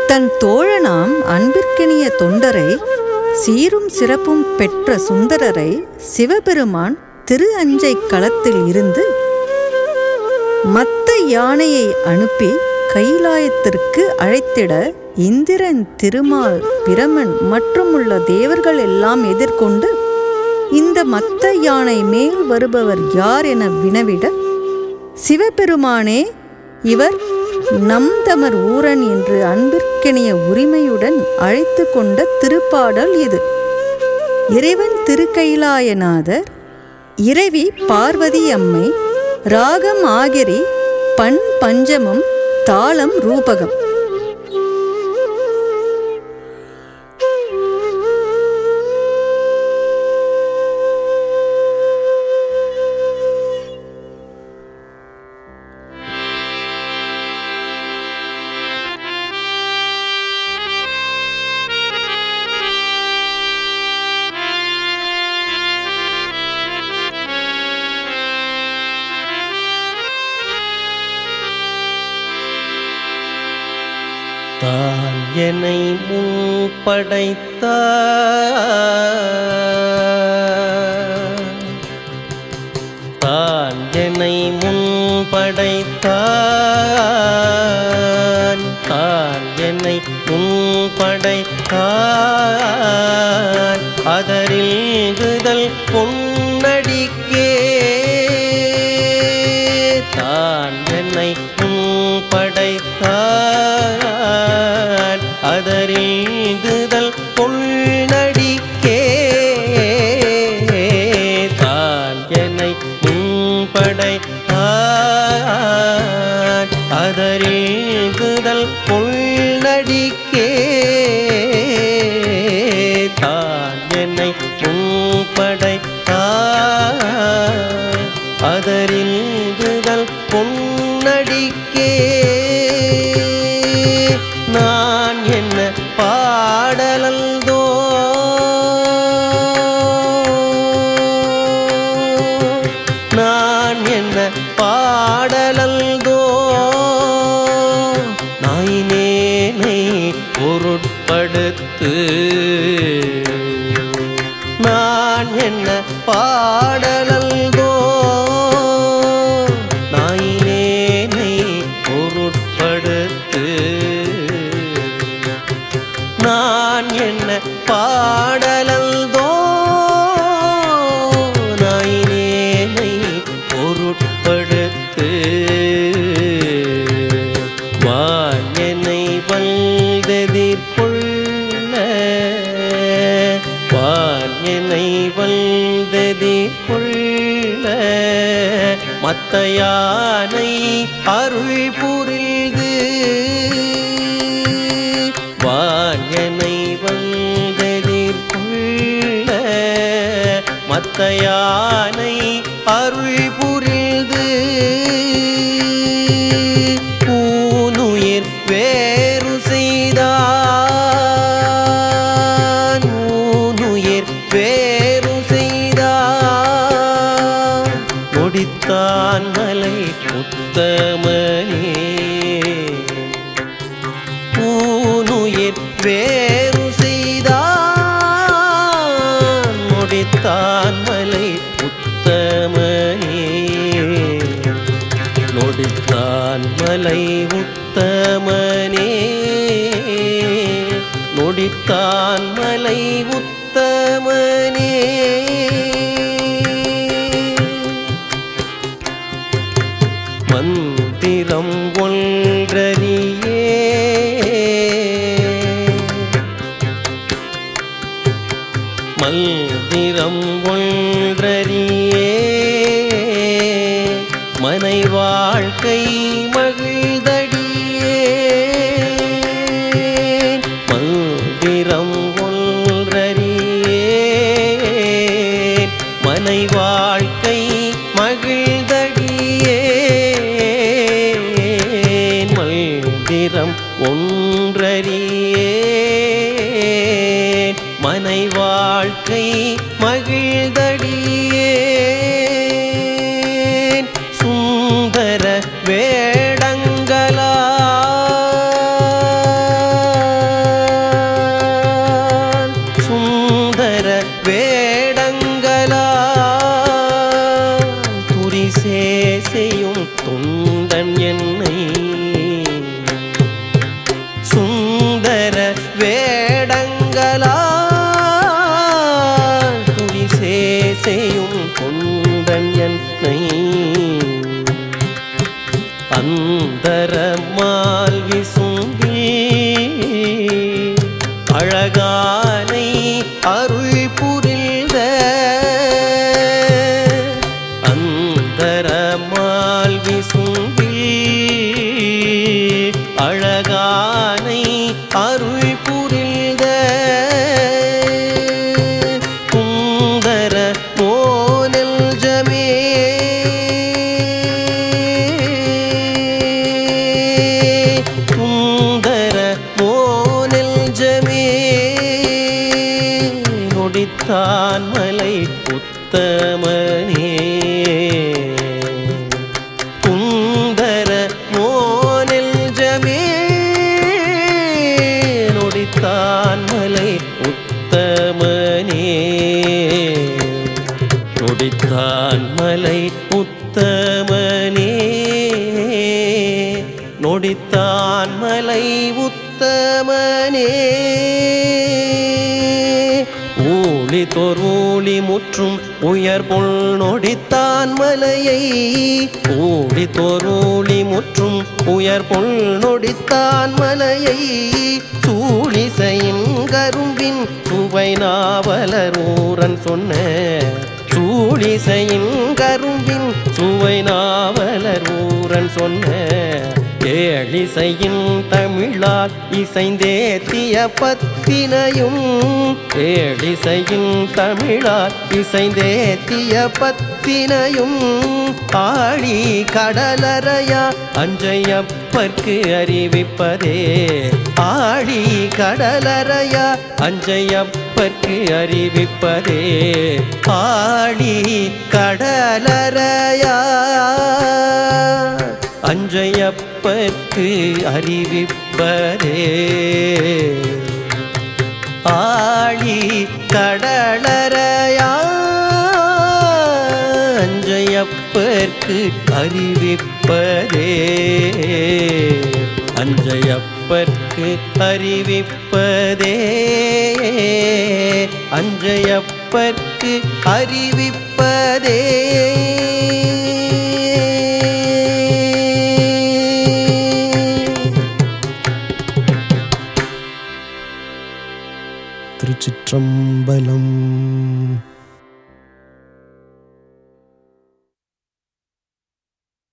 தன் தோழனாம் அன்பிற்கினிய தொண்டரை, சீரும் சிறப்பும் பெற்ற சுந்தரரை சிவபெருமான் திரு அஞ்சை களத்தில் இருந்து மத்த யானையை அனுப்பி கைலாயத்திற்கு அழைத்திட இந்திரன், திருமால், பிரமன் மற்றும் உள்ள தேவர்கள் எல்லாம் எதிர்கொண்டு இந்த மத்த யானை மேல் வருபவர் யார் என வினவிட, சிவபெருமானே இவர் நம் தமர் ஊரன் என்று அன்பிற்கினிய உரிமையுடன் அழைத்து கொண்ட திருப்பாடல் இது. இறைவன் திருக்கைலாயநாதர், இறைவி பார்வதி அம்மை, ராகம் ஆகிரி, பண் பஞ்சமம், தாளம் ரூபகம். தான் என்னை முன்படைத்தார், தான் என்னை முன்படைத்தான், தான் என்னை முன்படைத்தான். அதரில்குதல் பொன்னடிக்கே தான் என்னை முன்படைத்தான். அதரில்குதல் பொன்னடிக்கே தான் என்னை முன்படைத்தான். அதரில்குதல் பொன்னடிக்கே தான் என்னை முன்படைத்தான். அதரில்குதல் பொன்னடிக்கே நான் என்ன பாடலல்தோ, நான் என்ன பாடலல்தோ. நாயினேனை பொருட்படுத்து, நான் என்ன பாடலல்தோ. நாயினேனை பொருட்படுத்து, நான் என்ன பாடலல்தோ. நாயினேனை பொருட்படுத்து, வான் என்னை வல்தெதிர்கொள்ள, வான் என்னை வல்தெதிர்கொள்ள. மத்த யானை அருள் புரிந்து, வான் என்னை வல்தெதிர்கொள்ள. மத்த யானை அருள் புரிந்து, ஊனுயிர் வேறு செய்தான், ஊனுயிர் வேறு செய்தான். நொடித்தான் மலை உத்தமனே, ஊனுயிர் வேறு செய்தான். நொடித்தான் மலை உத்தமனே, நொடித்தான் மலை உத்தமனே, நொடித்தான் மலை உத்தமனே. மந்திரம் ஒன்றறியே, மந்திரம் ஒன்றறியே. மனை வாழ்க்கை மகிழ்தடியே, மந்திரம் ஒன்றறியே. மனை வாழ்க்கை மகிழ்தடியே, மந்திரம் ஒன்றறியே. மனை வாழ்க்கை மகிழ்தடியே. சுந்தர வேடங்களா, அந்தரமால் விசும்பி அழகானை அருள் புரிந்த அந்தரமால் விசும்பி அழகானை அருள் புரிந்த சுந்தர மோனெல்ஜமே சுந்தர மோனெல்ஜமே நொடித்தான் மலை உத்தமனே சுந்தர மோனெல்ஜமே நொடித்தான் மலை உத்தமனே நொடித்தான் மலை உத்தமனே நொடித்தான் மலை உத்தமனே ஊழி தோர்வூழி முற்றும் உயர் பொல் நொடித்தான் மலையை ஊழி தோர்வூழி முற்றும் உயர் பொல் நொடித்தான் மலையை சூழிசையின் கரும்பின் சுவை நாவலரூரன் சொன்ன சூழிசையின் கரும்பின் சுவை நாவலரூரன் சொன்ன ஏழிசையின் தமிழால் இசைந்தேத்திய பத்தினையும் ஏழிசையின் தமிழால் இசைந்தேத்திய பத்தினையும் ஆழி கடலறையா அஞ்சையப்பர்க்கு அறிவிப்பதே ஆழி கடலறையா அஞ்சையப்பர்க்கு அறிவிப்பதே ஆழி கடலறையா அஞ்சையப்பர்க்கு அறிவிப்பதே ஆழி கடலறையா அஞ்சையப்பர்க்கு அறிவிப்பதே அஞ்சையப்பர்க்கு அறிவிப்பதே அஞ்சையப்பர்க்கு அறிவிப்பதே. திருச்சிற்றம்பலம்.